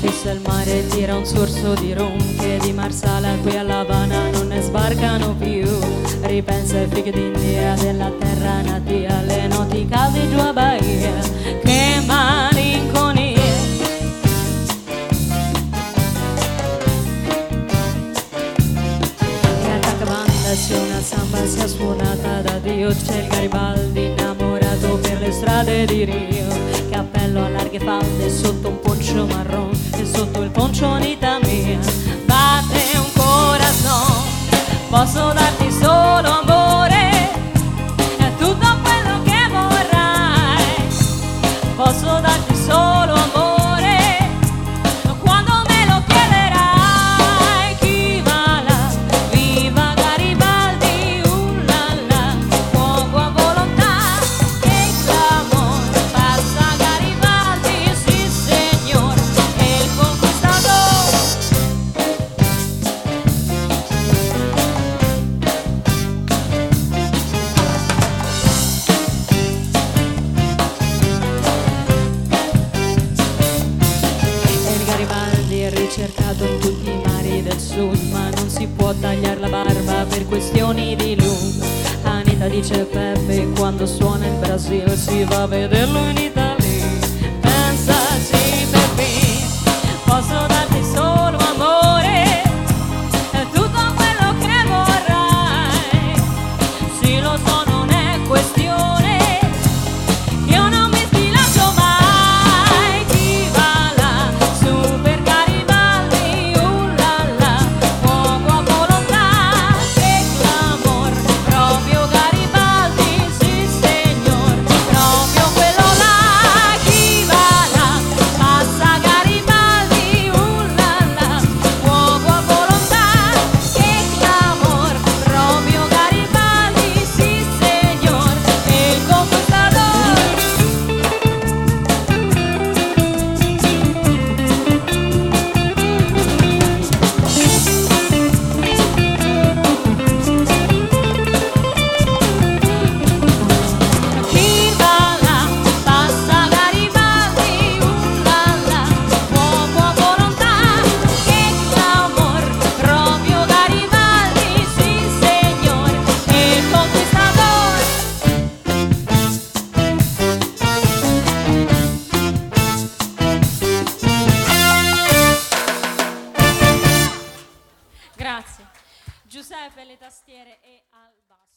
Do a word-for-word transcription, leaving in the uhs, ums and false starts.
fissa il mare e tira un sorso di rum, che di Marsala qui alla Habana non ne sbarcano più. Ripensa ai fichi d'India della terra natia, alle noti calde giù a Bahia, che malinconia. Che attacca banda se una samba sia suonata da Dio, c'è il Garibaldi innamorato per le strade di Rio. Cappello a larghe falde sotto un poncio marron, e sotto il poncio unita mia batte un corazon. Posso darti solo amore, è tutto quello che vorrai. Posso darti solo amore, quando me lo chiederai. Chi va là, viva Garibaldi, ullala, fuoco a volontà, che clamor passa Garibaldi, sì signor, el conquistador. El Garibaldi è ricercato in tutti i mari del sud, ma non si può tagliare la barba per questioni di luna. Anita dice Peppe, quando suona il Brasile si va a vederlo in Italia. Pensaci Peppe, posso darti solo amore, è tutto quello che vorrai. Sì lo so, non è questione, io non mi sbilancio mai. Chi va là, su per Garibaldi, ullala, fuoco a volontà, che clamor, proprio Garibaldi, sì signor, proprio quello là. Chi va là, passa Garibaldi, ullala, fuoco a volontà, che clamor, proprio Garibaldi, sì signor, el conquistador. Chi va là, passa Garibaldi, ullala, fuoco a volontà, che clamor, proprio Garibaldi, sì signor, el conquistador. Grazie. Giuseppe alle tastiere e al basso.